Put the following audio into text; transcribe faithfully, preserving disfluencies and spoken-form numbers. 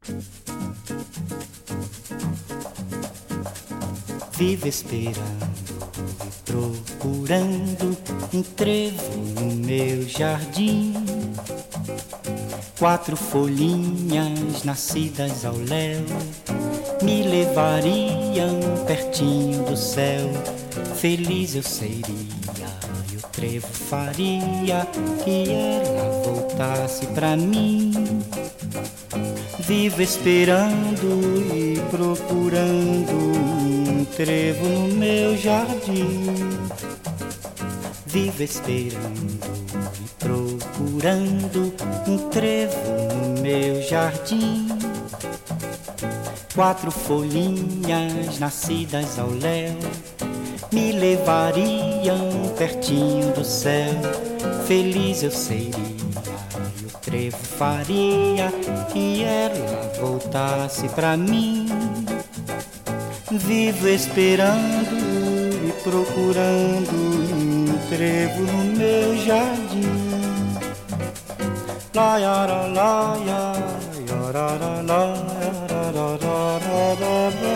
Vivo esperando e procurando um trevo no meu jardim. Quatro folhinhas nascidas ao léu me levariam pertinho do céu. Feliz eu seria e o trevo faria que ela voltasse pra mim. Vivo esperando e procurando um trevo no meu jardim. Vivo esperando e procurando um trevo no meu jardim. Quatro folhinhas nascidas ao léu me levariam pertinho do céu. Feliz eu seria e o trevo faria que ela voltasse pra mim. Vivo esperando e procurando um trevo no meu jardim. La ya la la ya ya ra ra la ya ra ra ra ra ra.